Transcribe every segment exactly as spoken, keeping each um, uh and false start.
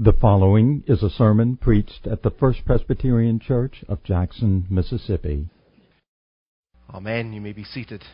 The following is a sermon preached at the First Presbyterian Church of Jackson, Mississippi. Amen. You may be seated.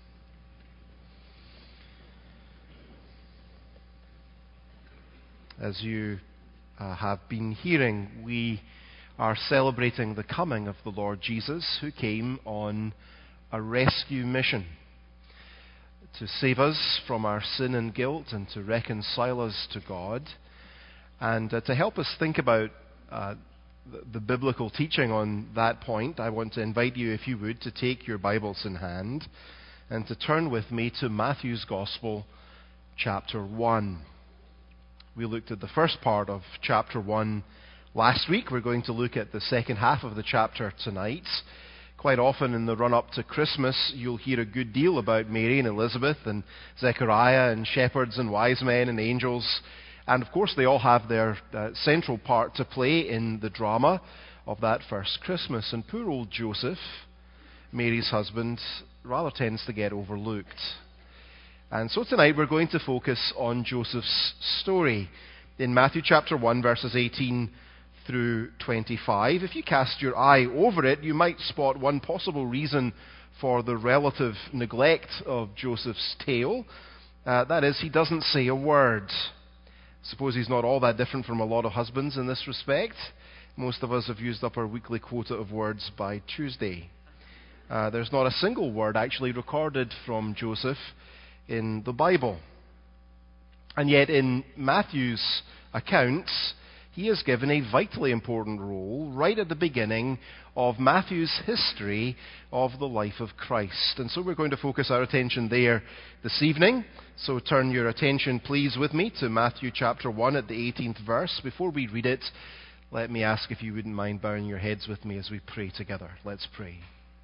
As you uh, have been hearing, we are celebrating the coming of the Lord Jesus, who came on a rescue mission to save us from our sin and guilt and to reconcile us to God. And uh, to help us think about uh, the, the biblical teaching on that point, I want to invite you, if you would, to take your Bibles in hand and to turn with me to Matthew's Gospel, chapter one. We looked at the first part of chapter one last week. We're going to look at the second half of the chapter tonight. Quite often in the run-up to Christmas, you'll hear a good deal about Mary and Elizabeth and Zechariah and shepherds and wise men and angels. And of course, they all have their uh, central part to play in the drama of that first Christmas. And poor old Joseph, Mary's husband, rather tends to get overlooked. And so tonight we're going to focus on Joseph's story in Matthew chapter one, verses eighteen through twenty-five. If you cast your eye over it, you might spot one possible reason for the relative neglect of Joseph's tale. Uh, that is, he doesn't say a word. Suppose he's not all that different from a lot of husbands in this respect. Most of us have used up our weekly quota of words by Tuesday. Uh, there's not a single word actually recorded from Joseph in the Bible. And yet in Matthew's accounts, he is given a vitally important role right at the beginning of Matthew's history of the life of Christ. And so we're going to focus our attention there this evening. So turn your attention, please, with me to Matthew chapter one at the eighteenth verse. Before we read it, let me ask if you wouldn't mind bowing your heads with me as we pray together. Let's pray.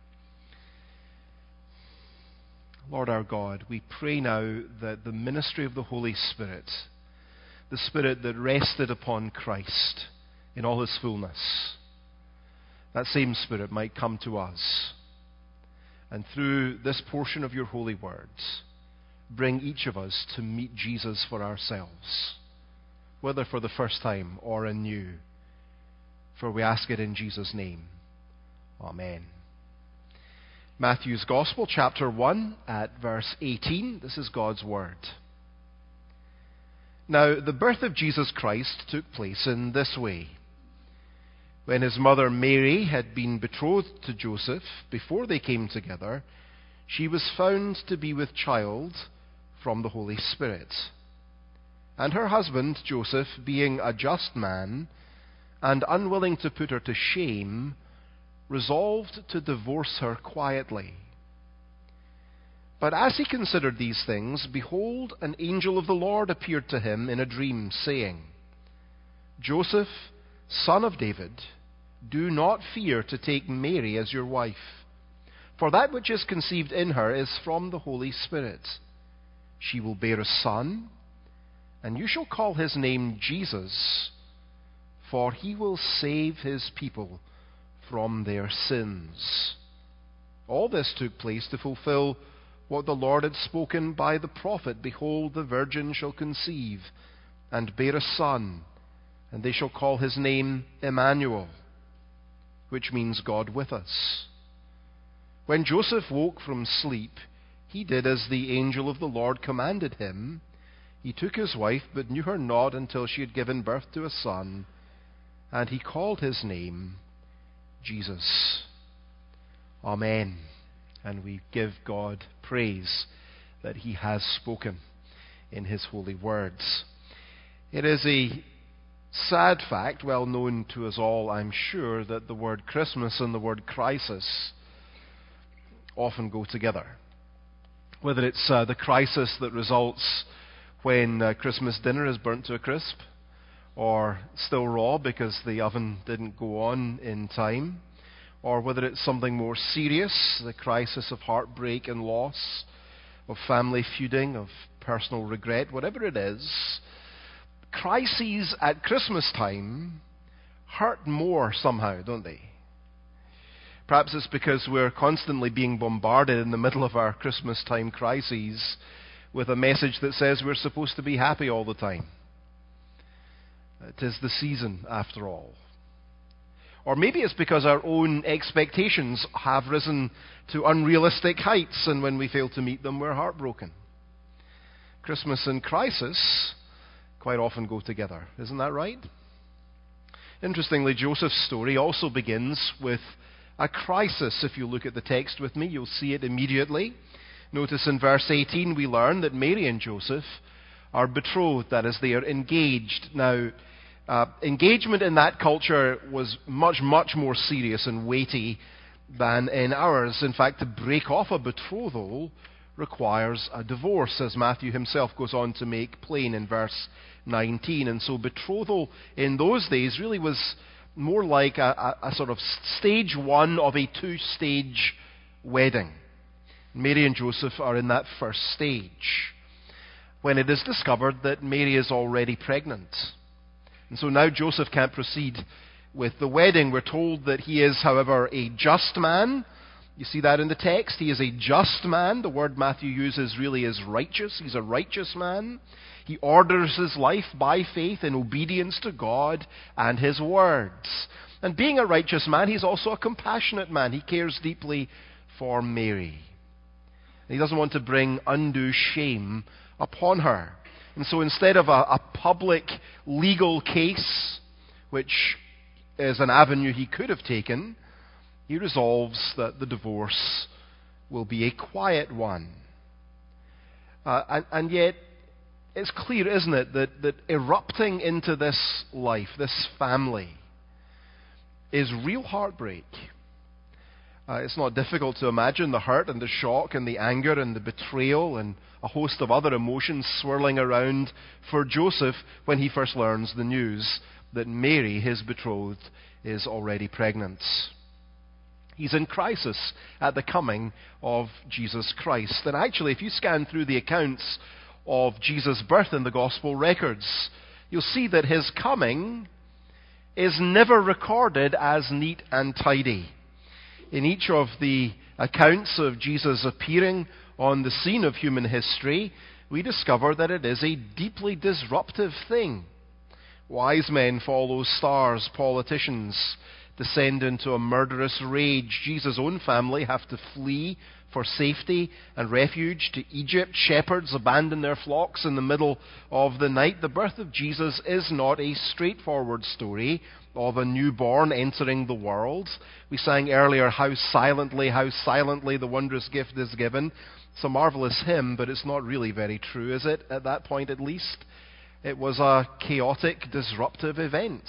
Lord our God, we pray now that the ministry of the Holy Spirit, the Spirit that rested upon Christ in all his fullness, that same Spirit might come to us. And through this portion of your holy words, bring each of us to meet Jesus for ourselves, whether for the first time or anew. For we ask it in Jesus' name. Amen. Matthew's Gospel, chapter one, at verse eighteen. This is God's Word. Now, the birth of Jesus Christ took place in this way. When his mother Mary had been betrothed to Joseph, before they came together, she was found to be with child from the Holy Spirit. And her husband, Joseph, being a just man and unwilling to put her to shame, resolved to divorce her quietly. But as he considered these things, behold, an angel of the Lord appeared to him in a dream, saying, Joseph, son of David, do not fear to take Mary as your wife, for that which is conceived in her is from the Holy Spirit. She will bear a son, and you shall call his name Jesus, for he will save his people from their sins. All this took place to fulfill what the Lord had spoken by the prophet. Behold, the virgin shall conceive and bear a son, and they shall call his name Emmanuel, which means God with us. When Joseph woke from sleep, he did as the angel of the Lord commanded him. He took his wife, but knew her not until she had given birth to a son, and he called his name Jesus. Amen. And we give God praise that he has spoken in his holy words. It is a sad fact, well known to us all, I'm sure, that the word Christmas and the word crisis often go together. Whether it's uh, the crisis that results when uh, Christmas dinner is burnt to a crisp, or still raw because the oven didn't go on in time, or whether it's something more serious, the crisis of heartbreak and loss, of family feuding, of personal regret, whatever it is, crises at Christmas time hurt more somehow, don't they? Perhaps it's because we're constantly being bombarded in the middle of our Christmas time crises with a message that says we're supposed to be happy all the time. It is the season, after all. Or maybe it's because our own expectations have risen to unrealistic heights, and when we fail to meet them, we're heartbroken. Christmas and crisis quite often go together. Isn't that right? Interestingly, Joseph's story also begins with a crisis. If you look at the text with me, you'll see it immediately. Notice in verse eighteen we learn that Mary and Joseph are betrothed, that is, they are engaged. Now, uh, engagement in that culture was much, much more serious and weighty than in ours. In fact, to break off a betrothal requires a divorce, as Matthew himself goes on to make plain in verse nineteen. And so betrothal in those days really was more like a, a, a sort of stage one of a two-stage wedding. Mary and Joseph are in that first stage, when it is discovered that Mary is already pregnant. And so now Joseph can't proceed with the wedding. We're told that he is, however, a just man. You see that in the text. He is a just man. The word Matthew uses really is righteous. He's a righteous man. He orders his life by faith in obedience to God and his words. And being a righteous man, he's also a compassionate man. He cares deeply for Mary. He doesn't want to bring undue shame upon her. And so instead of a, a public legal case, which is an avenue he could have taken, he resolves that the divorce will be a quiet one. Uh, and, and yet, it's clear, isn't it, that, that erupting into this life, this family, is real heartbreak. Uh, it's not difficult to imagine the hurt and the shock and the anger and the betrayal and a host of other emotions swirling around for Joseph when he first learns the news that Mary, his betrothed, is already pregnant. He's in crisis at the coming of Jesus Christ. And actually, if you scan through the accounts of Jesus' birth in the Gospel records, you'll see that his coming is never recorded as neat and tidy. In each of the accounts of Jesus appearing on the scene of human history, we discover that it is a deeply disruptive thing. Wise men follow stars, politicians descend into a murderous rage. Jesus' own family have to flee for safety and refuge to Egypt. Shepherds abandon their flocks in the middle of the night. The birth of Jesus is not a straightforward story of a newborn entering the world. We sang earlier, how silently, how silently the wondrous gift is given. It's a marvelous hymn, but it's not really very true, is it? At that point, at least, it was a chaotic, disruptive event,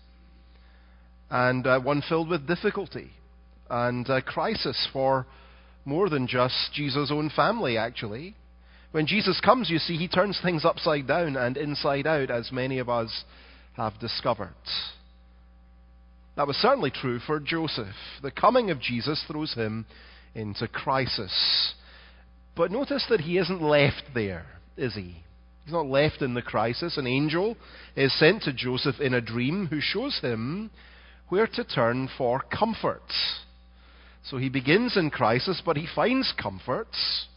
and uh, one filled with difficulty and uh, crisis for more than just Jesus' own family, actually. When Jesus comes, you see, he turns things upside down and inside out, as many of us have discovered. That was certainly true for Joseph. The coming of Jesus throws him into crisis. But notice that he isn't left there, is he? He's not left in the crisis. An angel is sent to Joseph in a dream who shows him where to turn for comfort. So he begins in crisis, but he finds comfort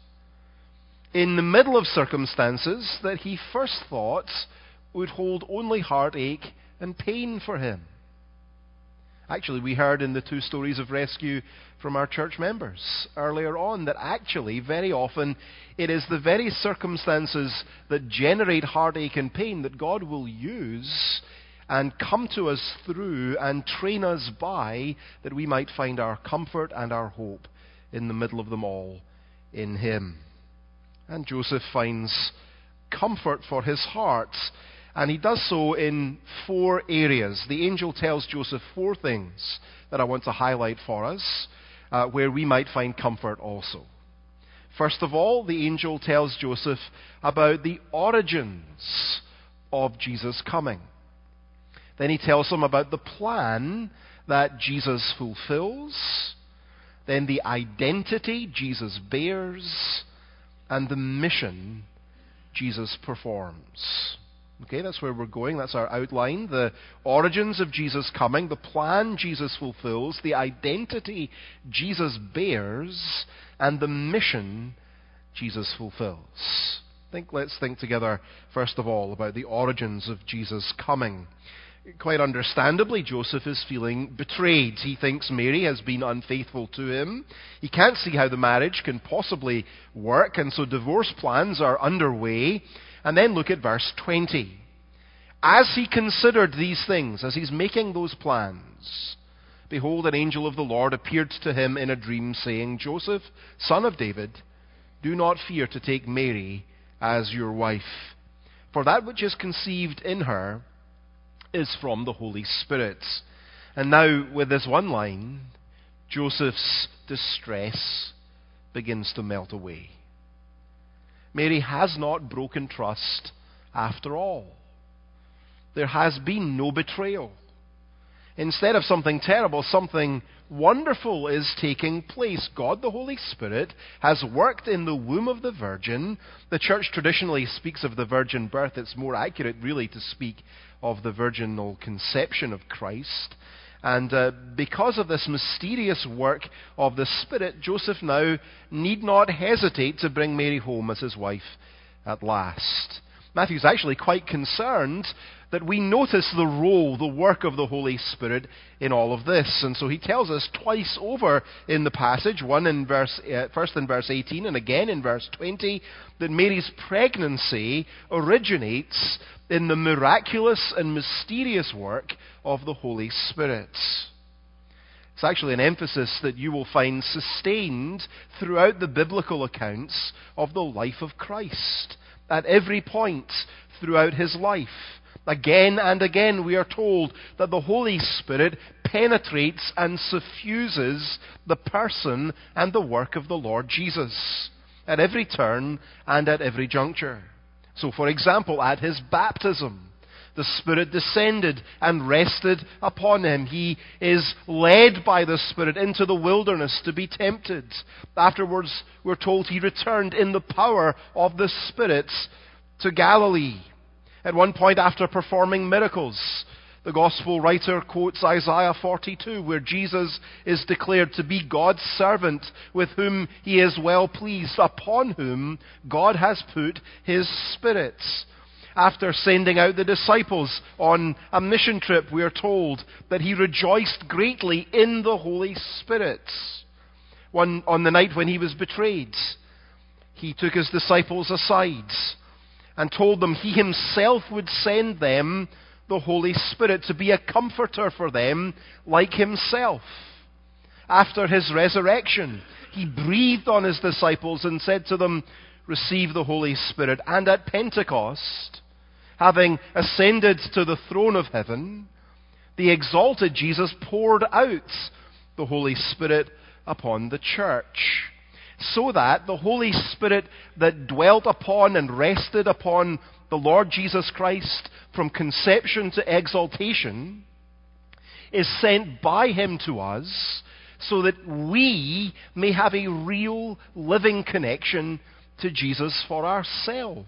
in the middle of circumstances that he first thought would hold only heartache and pain for him. Actually, we heard in the two stories of rescue from our church members earlier on that actually, very often, it is the very circumstances that generate heartache and pain that God will use and come to us through and train us by, that we might find our comfort and our hope in the middle of them all in Him. And Joseph finds comfort for his heart, and he does so in four areas. The angel tells Joseph four things that I want to highlight for us, uh, where we might find comfort also. First of all, the angel tells Joseph about the origins of Jesus' coming. Then he tells him about the plan that Jesus fulfills, then the identity Jesus bears, and the mission Jesus performs. Okay, that's where we're going. That's our outline. The origins of Jesus' coming, the plan Jesus fulfills, the identity Jesus bears, and the mission Jesus fulfills. Think, let's think together, first of all, about the origins of Jesus' coming. Quite understandably, Joseph is feeling betrayed. He thinks Mary has been unfaithful to him. He can't see how the marriage can possibly work, and so divorce plans are underway. And then look at verse twenty. As he considered these things, as he's making those plans, behold, an angel of the Lord appeared to him in a dream, saying, Joseph, son of David, do not fear to take Mary as your wife, for that which is conceived in her is from the Holy Spirit. And now, with this one line, Joseph's distress begins to melt away. Mary has not broken trust after all. There has been no betrayal. Instead of something terrible, something wonderful is taking place. God, the Holy Spirit, has worked in the womb of the Virgin. The Church traditionally speaks of the virgin birth. It's more accurate, really, to speak of the virginal conception of Christ. And uh, because of this mysterious work of the Spirit, Joseph now need not hesitate to bring Mary home as his wife at last. Matthew's actually quite concerned that we notice the role, the work of the Holy Spirit in all of this. And so he tells us twice over in the passage, one in verse, uh, first in verse eighteen and again in verse twenty, that Mary's pregnancy originates in the miraculous and mysterious work of the Holy Spirit. It's actually an emphasis that you will find sustained throughout the biblical accounts of the life of Christ. At every point throughout his life. Again and again we are told that the Holy Spirit penetrates and suffuses the person and the work of the Lord Jesus at every turn and at every juncture. So, for example, at his baptism, the Spirit descended and rested upon him. He is led by the Spirit into the wilderness to be tempted. Afterwards, we're told he returned in the power of the Spirit to Galilee. At one point, after performing miracles, the Gospel writer quotes Isaiah forty-two, where Jesus is declared to be God's servant with whom he is well pleased, upon whom God has put his Spirit. After sending out the disciples on a mission trip, we are told that he rejoiced greatly in the Holy Spirit. One, on the night when he was betrayed, he took his disciples aside and told them he himself would send them the Holy Spirit to be a comforter for them like himself. After his resurrection, he breathed on his disciples and said to them, receive the Holy Spirit. And at Pentecost, having ascended to the throne of heaven, the exalted Jesus poured out the Holy Spirit upon the church, so that the Holy Spirit that dwelt upon and rested upon the Lord Jesus Christ from conception to exaltation is sent by him to us so that we may have a real living connection to Jesus for ourselves.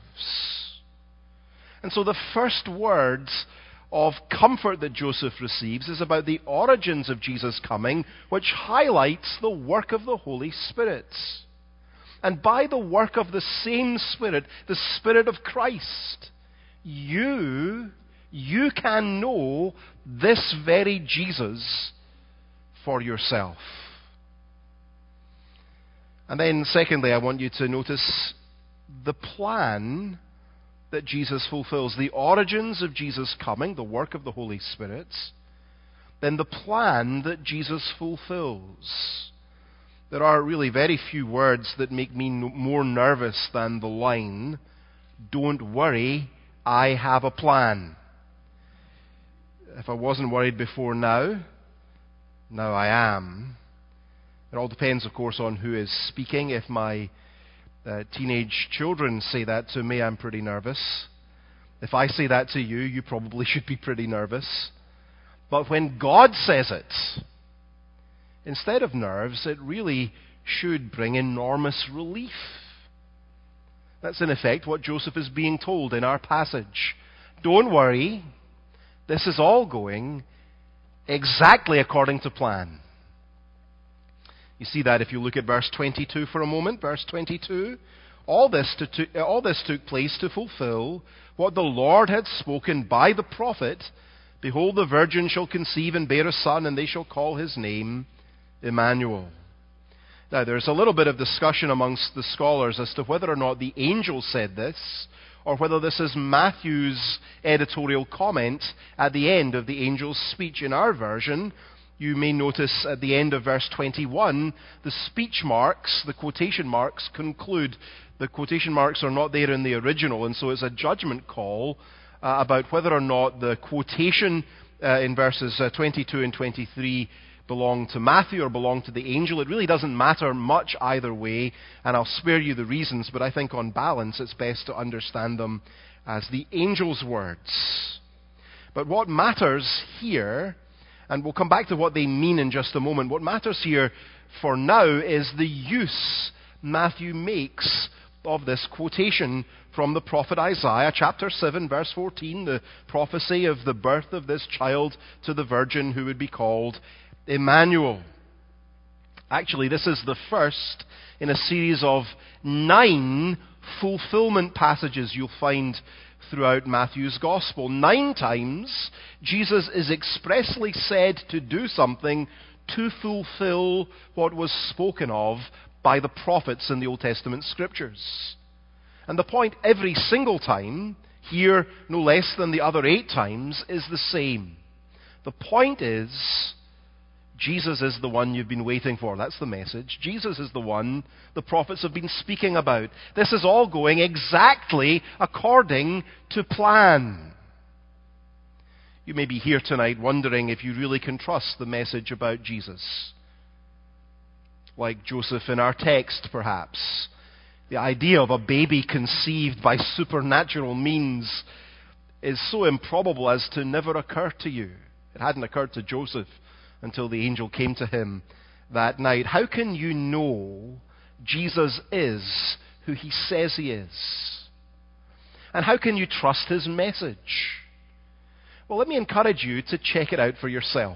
And so the first words of comfort that Joseph receives is about the origins of Jesus' coming, which highlights the work of the Holy Spirit. And by the work of the same Spirit, the Spirit of Christ, you, you can know this very Jesus for yourself. And then secondly, I want you to notice the plan that Jesus fulfills, the origins of Jesus' coming, the work of the Holy Spirit, then the plan that Jesus fulfills. There are really very few words that make me no, more nervous than the line, don't worry, I have a plan. If I wasn't worried before now, now I am. It all depends, of course, on who is speaking. If my uh, teenage children say that to me, I'm pretty nervous. If I say that to you, you probably should be pretty nervous. But when God says it, instead of nerves, it really should bring enormous relief. That's in effect what Joseph is being told in our passage. Don't worry, this is all going exactly according to plan. You see that if you look at verse twenty-two for a moment. Verse twenty-two, All this, to, to, all this took place to fulfill what the Lord had spoken by the prophet. Behold, the virgin shall conceive and bear a son, and they shall call his name Emmanuel. Now, there's a little bit of discussion amongst the scholars as to whether or not the angel said this, or whether this is Matthew's editorial comment at the end of the angel's speech. In our version, you may notice at the end of verse twenty-one, the speech marks, the quotation marks, conclude. The quotation marks are not there in the original, and so it's a judgment call uh, about whether or not the quotation uh, in verses uh, twenty-two and twenty-three belong to Matthew or belong to the angel. It really doesn't matter much either way, and I'll spare you the reasons, but I think on balance it's best to understand them as the angel's words. But what matters here, and we'll come back to what they mean in just a moment, what matters here for now is the use Matthew makes of this quotation from the prophet Isaiah, chapter seven, verse fourteen, the prophecy of the birth of this child to the virgin who would be called Emmanuel. Actually, this is the first in a series of nine fulfillment passages you'll find throughout Matthew's Gospel. Nine times, Jesus is expressly said to do something to fulfill what was spoken of by the prophets in the Old Testament Scriptures. And the point every single time, here no less than the other eight times, is the same. The point is, Jesus is the one you've been waiting for. That's the message. Jesus is the one the prophets have been speaking about. This is all going exactly according to plan. You may be here tonight wondering if you really can trust the message about Jesus. Like Joseph in our text, perhaps. The idea of a baby conceived by supernatural means is so improbable as to never occur to you. It hadn't occurred to Joseph until the angel came to him that night. How can you know Jesus is who he says he is? And how can you trust his message? Well, let me encourage you to check it out for yourself.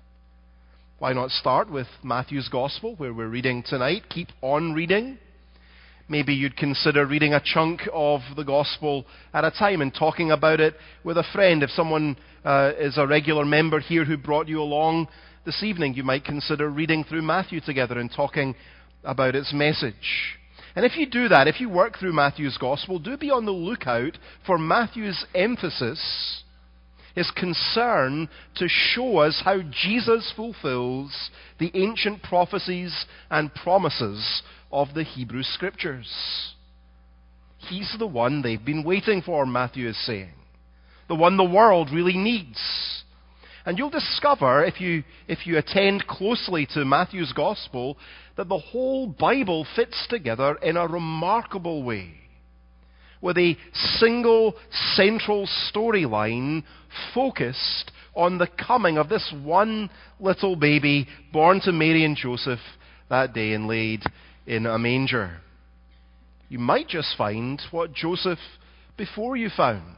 Why not start with Matthew's Gospel, where we're reading tonight? Keep on reading. Maybe you'd consider reading a chunk of the Gospel at a time and talking about it with a friend. If someone uh, is a regular member here who brought you along this evening, you might consider reading through Matthew together and talking about its message. And if you do that, if you work through Matthew's Gospel, do be on the lookout for Matthew's emphasis, his concern to show us how Jesus fulfills the ancient prophecies and promises of the Hebrew Scriptures. He's the one they've been waiting for, Matthew is saying. The one the world really needs. And you'll discover, if you, if you attend closely to Matthew's Gospel, that the whole Bible fits together in a remarkable way, with a single central storyline focused on the coming of this one little baby born to Mary and Joseph that day and laid in a manger. You might just find what Joseph before you found,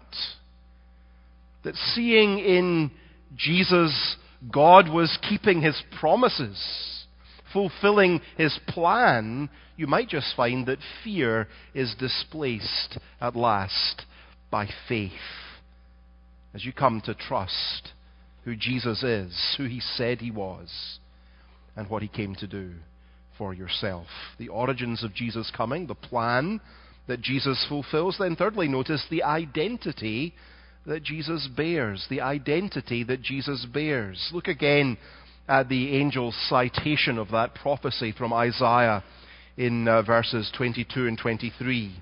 that seeing in Jesus, God was keeping his promises, fulfilling his plan. You might just find that fear is displaced at last by faith as you come to trust who Jesus is, who he said he was, and what he came to do for yourself. The origins of Jesus' coming, the plan that Jesus fulfills. Then thirdly, notice the identity that Jesus bears. The identity that Jesus bears. Look again at the angel's citation of that prophecy from Isaiah in uh, verses twenty-two and twenty-three.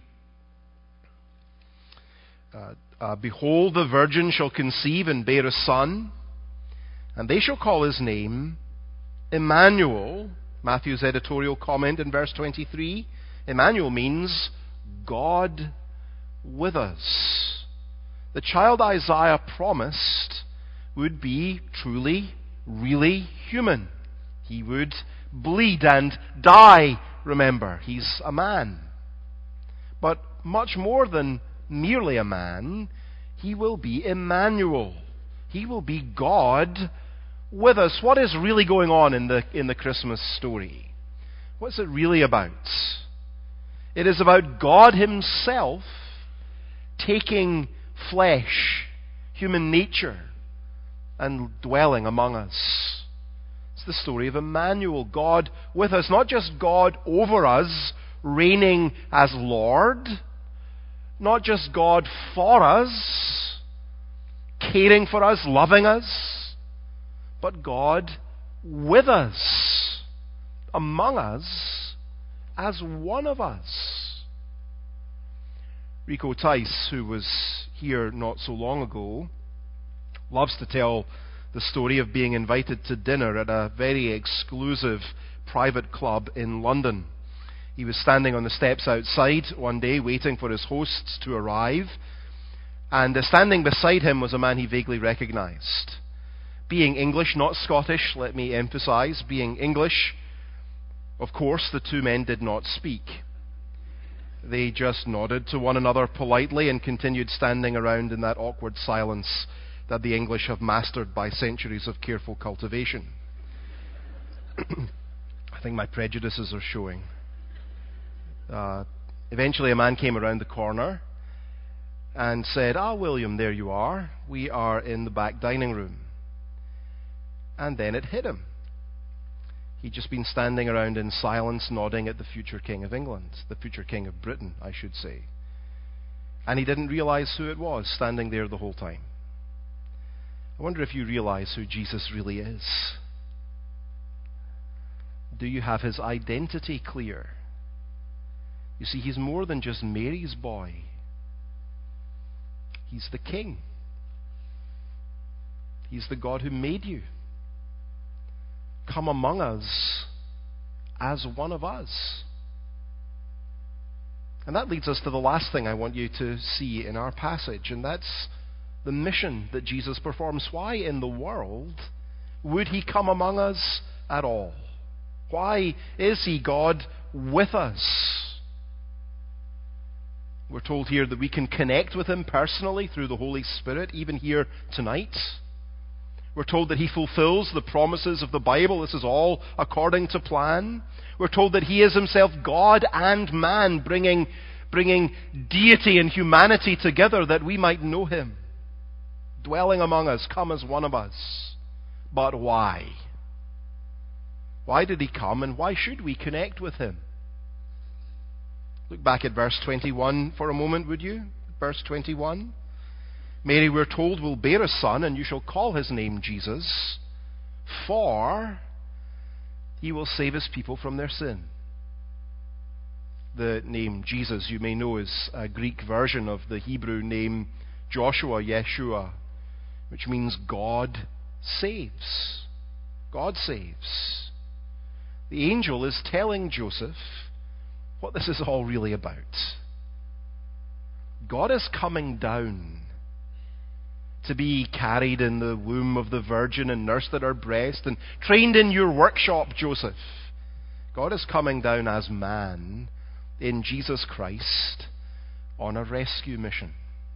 Uh, uh, Behold, the virgin shall conceive and bear a son, and they shall call his name Emmanuel. Matthew's editorial comment in verse twenty-three. Emmanuel means God with us. The child Isaiah promised would be truly, really human. He would bleed and die, remember. He's a man. But much more than merely a man, he will be Emmanuel. He will be God with us. What is really going on in the, in the Christmas story? What's it really about? It is about God himself taking flesh, human nature, and dwelling among us. It's the story of Emmanuel, God with us, not just God over us, reigning as Lord, not just God for us, caring for us, loving us, but God with us, among us, as one of us. Rico Tice, who was here not so long ago, loves to tell the story of being invited to dinner at a very exclusive private club in London. He was standing on the steps outside one day waiting for his hosts to arrive, and uh, standing beside him was a man he vaguely recognized. Being English, not Scottish, let me emphasize, being English, of course, the two men did not speak. They just nodded to one another politely and continued standing around in that awkward silence that the English have mastered by centuries of careful cultivation. I think my prejudices are showing. Uh, eventually a man came around the corner and said, "Ah, William, there you are. We are in the back dining room." And then it hit him. He'd just been standing around in silence, nodding at the future King of England, the future King of Britain, I should say. And he didn't realize who it was standing there the whole time. I wonder if you realize who Jesus really is. Do you have his identity clear? You see, he's more than just Mary's boy. He's the King. He's the God who made you. Come among us as one of us. And that leads us to the last thing I want you to see in our passage, and that's the mission that Jesus performs. Why in the world would he come among us at all? Why is he God with us? We're told here that we can connect with him personally through the Holy Spirit, even here tonight. We're told that he fulfills the promises of the Bible. This is all according to plan. We're told that he is himself God and man, bringing, bringing deity and humanity together that we might know him. Dwelling among us, come as one of us. But why? Why did he come, and why should we connect with him? Look back at verse twenty-one for a moment, would you? Verse twenty-one. Mary, we're told, will bear a son, and you shall call his name Jesus, for he will save his people from their sin. The name Jesus, you may know, is a Greek version of the Hebrew name Joshua, Yeshua, which means God saves. God saves. The angel is telling Joseph what this is all really about. God is coming down to be carried in the womb of the Virgin and nursed at her breast and trained in your workshop, Joseph. God is coming down as man in Jesus Christ on a rescue mission.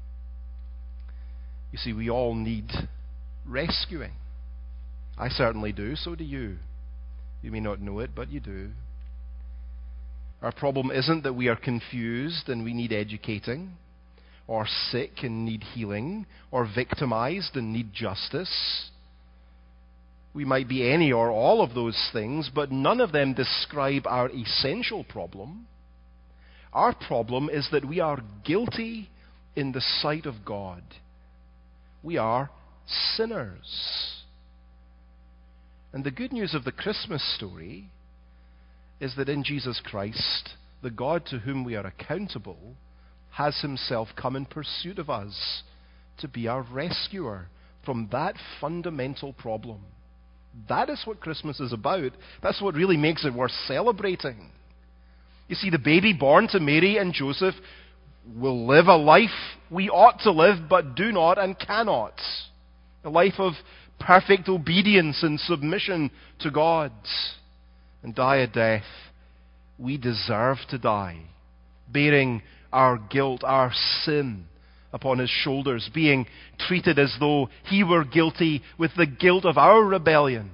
You see, we all need rescuing. I certainly do, so do you. You may not know it, but you do. Our problem isn't that we are confused and we need educating, or sick and need healing, or victimized and need justice. We might be any or all of those things, but none of them describe our essential problem. Our problem is that we are guilty in the sight of God. We are sinners. And the good news of the Christmas story is that in Jesus Christ, the God to whom we are accountable has himself come in pursuit of us to be our rescuer from that fundamental problem. That is what Christmas is about. That's what really makes it worth celebrating. You see, the baby born to Mary and Joseph will live a life we ought to live but do not and cannot. A life of perfect obedience and submission to God, and die a death we deserve to die, bearing our guilt, our sin upon his shoulders, being treated as though he were guilty with the guilt of our rebellion,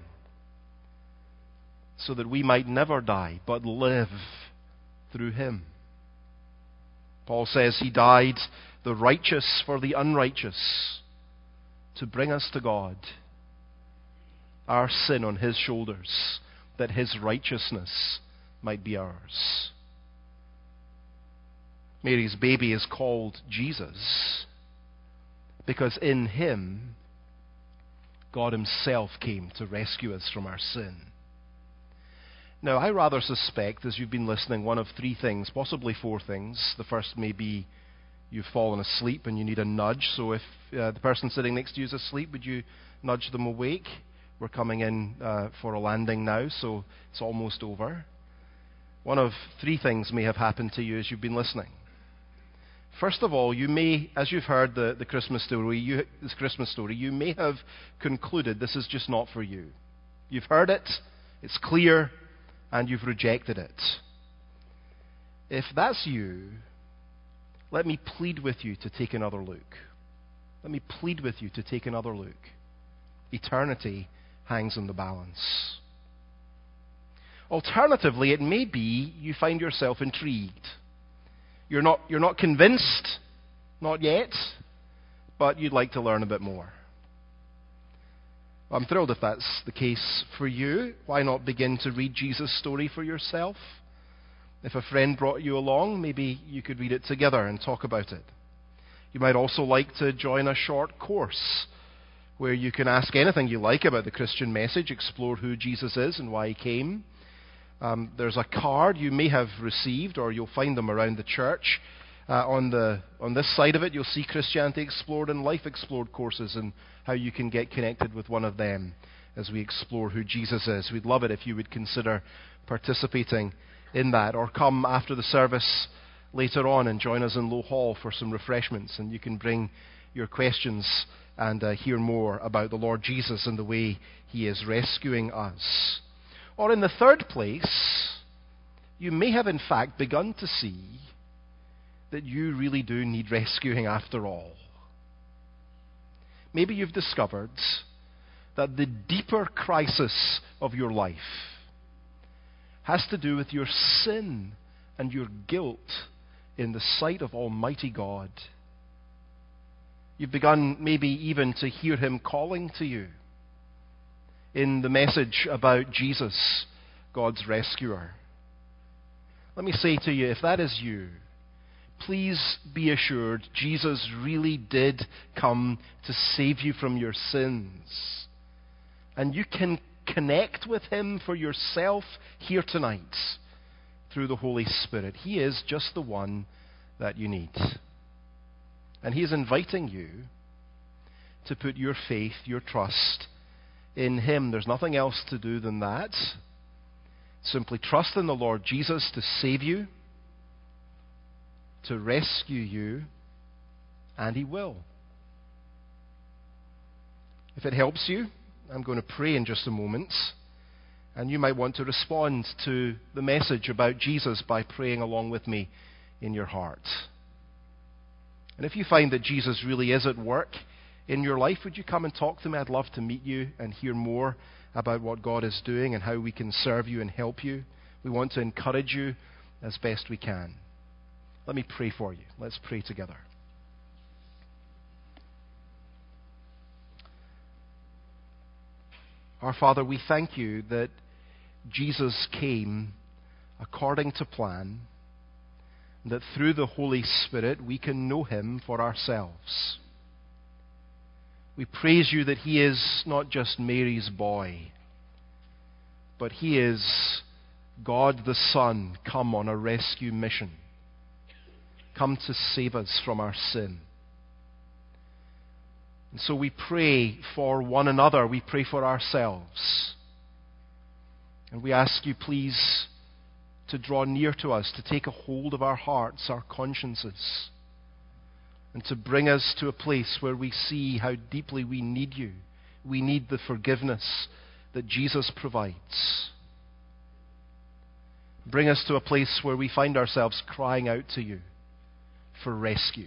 so that we might never die, but live through him. Paul says he died, the righteous for the unrighteous, to bring us to God. Our sin on his shoulders, that his righteousness might be ours. Mary's baby is called Jesus because in him, God himself came to rescue us from our sin. Now, I rather suspect, as you've been listening, one of three things, possibly four things. The first may be you've fallen asleep and you need a nudge. So if uh, the person sitting next to you is asleep, would you nudge them awake? We're coming in uh, for a landing now, so it's almost over. One of three things may have happened to you as you've been listening. First of all, you may, as you've heard the, the Christmas story, you, this Christmas story, you may have concluded this is just not for you. You've heard it, it's clear, and you've rejected it. If that's you, let me plead with you to take another look. Let me plead with you to take another look. Eternity hangs in the balance. Alternatively, it may be you find yourself intrigued. You're not, you're not convinced, not yet, but you'd like to learn a bit more. I'm thrilled if that's the case for you. Why not begin to read Jesus' story for yourself? If a friend brought you along, maybe you could read it together and talk about it. You might also like to join a short course where you can ask anything you like about the Christian message, explore who Jesus is and why he came. Um, there's a card you may have received, or you'll find them around the church. Uh, on the on this side of it, you'll see Christianity Explored and Life Explored courses and how you can get connected with one of them as we explore who Jesus is. We'd love it if you would consider participating in that, or come after the service later on and join us in Low Hall for some refreshments, and you can bring your questions and uh, hear more about the Lord Jesus and the way he is rescuing us. Or in the third place, you may have in fact begun to see that you really do need rescuing after all. Maybe you've discovered that the deeper crisis of your life has to do with your sin and your guilt in the sight of Almighty God. You've begun maybe even to hear him calling to you in the message about Jesus, God's rescuer. Let me say to you, if that is you, please be assured Jesus really did come to save you from your sins. And you can connect with him for yourself here tonight through the Holy Spirit. He is just the one that you need. And he is inviting you to put your faith, your trust in him. There's nothing else to do than that. Simply trust in the Lord Jesus to save you, to rescue you, and he will. If it helps you, I'm going to pray in just a moment, and you might want to respond to the message about Jesus by praying along with me in your heart. And if you find that Jesus really is at work in your life, would you come and talk to me? I'd love to meet you and hear more about what God is doing and how we can serve you and help you. We want to encourage you as best we can. Let me pray for you. Let's pray together. Our Father, we thank you that Jesus came according to plan, that through the Holy Spirit we can know him for ourselves. We praise you that he is not just Mary's boy, but he is God the Son come on a rescue mission, come to save us from our sin. And so we pray for one another, we pray for ourselves. And we ask you, please, to draw near to us, to take a hold of our hearts, our consciences, and to bring us to a place where we see how deeply we need you. We need the forgiveness that Jesus provides. Bring us to a place where we find ourselves crying out to you for rescue.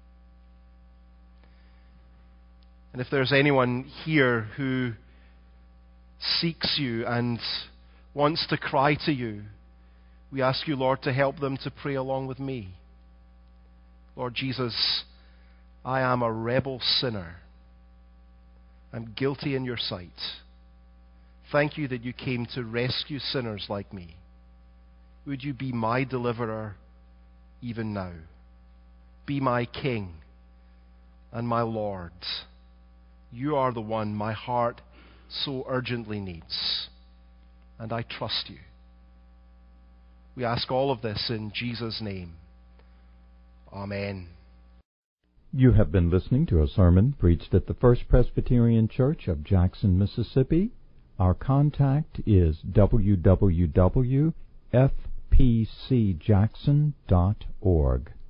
And if there's anyone here who seeks you and wants to cry to you, we ask you, Lord, to help them to pray along with me. Lord Jesus, I am a rebel sinner. I'm guilty in your sight. Thank you that you came to rescue sinners like me. Would you be my deliverer even now? Be my King and my Lord. You are the one my heart so urgently needs, and I trust you. We ask all of this in Jesus' name. Amen. You have been listening to a sermon preached at the First Presbyterian Church of Jackson, Mississippi. Our contact is w w w dot f p c jackson dot org.